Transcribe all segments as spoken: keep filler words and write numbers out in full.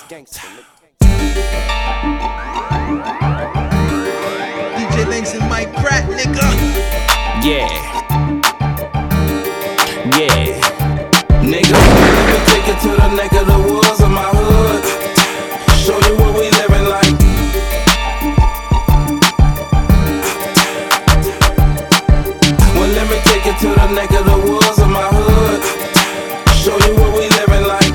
D J Links and Mike Pratt, nigga. Yeah. Yeah. Nigga, let me take you to the neck of the woods of my hood. Show you what we living like. Well, let me take you to the neck of the woods of my hood. Show you what we living like.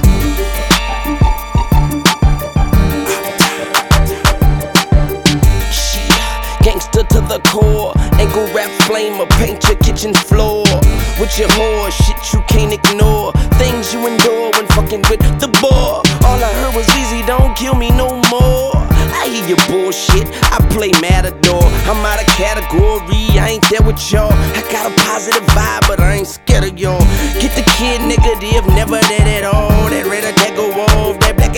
Gangster to the core, ankle rap flame or paint your kitchen floor with your whore, shit you can't ignore, things you endure when fucking with the boy. All I heard was easy, don't kill me no more. I hear your bullshit, I play Matador. I'm out of category, I ain't there with y'all. I got a positive vibe, but I ain't scared of y'all. Get the kid negative, never that at all. That red that go off, that black.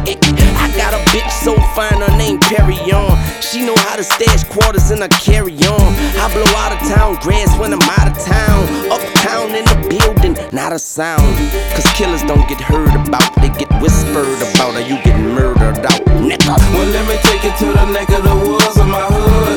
I got a bitch so fine, her name Perry on. She know how to stash quarters and I carry on. I blow out of town grass when I'm out of town. Uptown in the building, not a sound. Cause killers don't get heard about, they get whispered about, or you get murdered out, nigga. Well, let me take you to the neck of the woods of my hood.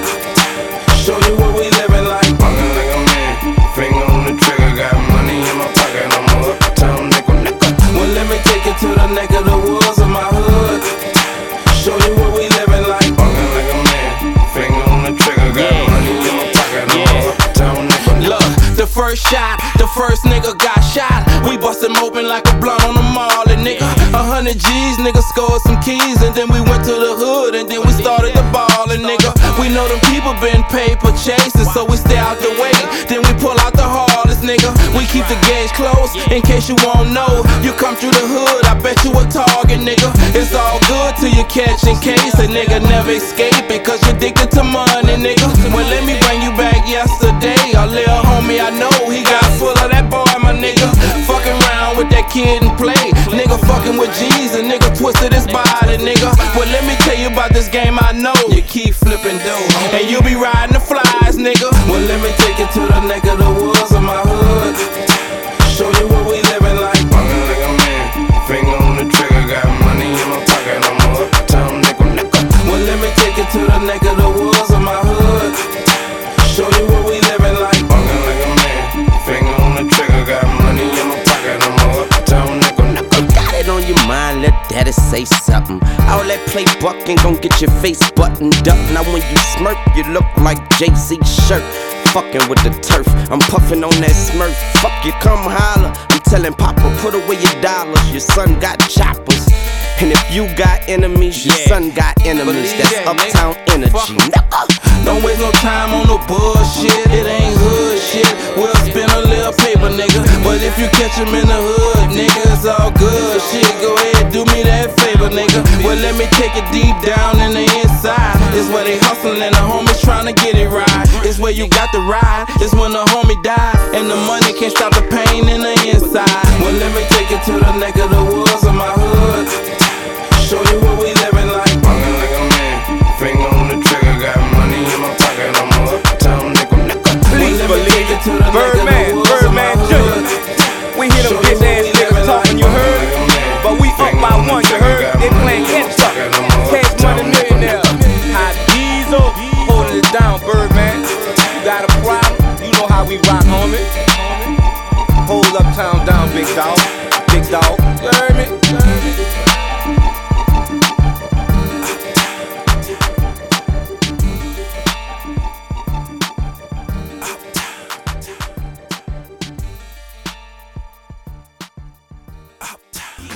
Show you what we living like. Fucking like a man, finger on the trigger, got money in my pocket, I'm a uptown nigga, nigga. Well, let me take you to the neck of the woods of my hood. Show you what we living like. Fucking like a man, finger on the trigger, got yeah. money in my pocket, I'm yeah. a uptown nigga. Look, the first shot, the first nigga got shot. We bust him open like a blunt on the mall, and nigga, a hundred G's, nigga scored some keys, and then we went to the hood, and then we started the ball, and nigga, we know them people been paper chasing, so we stay out the way. Then we pull out the hardest, nigga. We keep the gauge close, in case you won't know. You come through the hood, I bet you a target, nigga. It's all good till you catch in case a nigga never escape it, cause you're addicted to money, nigga. Well, let me bring you back yesterday. A little homie I know, he got full of that boy, my nigga. Fucking around with that kid and play. Nigga fucking with G's and nigga twisted his body, nigga. Well, let me tell you about this game I know. You keep flipping dough, and you be riding the flies, nigga. Well, let me take you to the neck of the woods of my hood. Show you what we living like. Fucking like a man, finger on the trigger, got money in my pocket, I'm a uptown nigga, nigga. Well, let me take you to the neck of the woods of my hood. Show you what we living like. Fucking like a man, finger on the trigger, got money in my pocket, I'm a uptown nigga, nigga. Got it on your mind, let daddy say something. All that play bucking gon' get your face buttoned up. Now when you smirk, you look like Jay-Z's shirt. Fucking with the turf, I'm puffing on that smurf. Fuck you, come holler. I'm telling Papa, put away your dollars. Your son got choppers, and if you got enemies, your yeah. son got enemies. That's that, uptown nigga. Energy. Don't waste no time on no bullshit. It ain't hood shit. We'll spend a little paper, nigga. But if you catch him in the hood, nigga, it's all good shit. Go ahead, do me that favor, nigga. Well, let me take it deep down in the inside. It's where they hustling and the homies trying to get it right. It's where you got the ride. It's when the homie died, and the money can't stop the pain in the inside. Well, let me take it to the neck of the woods of my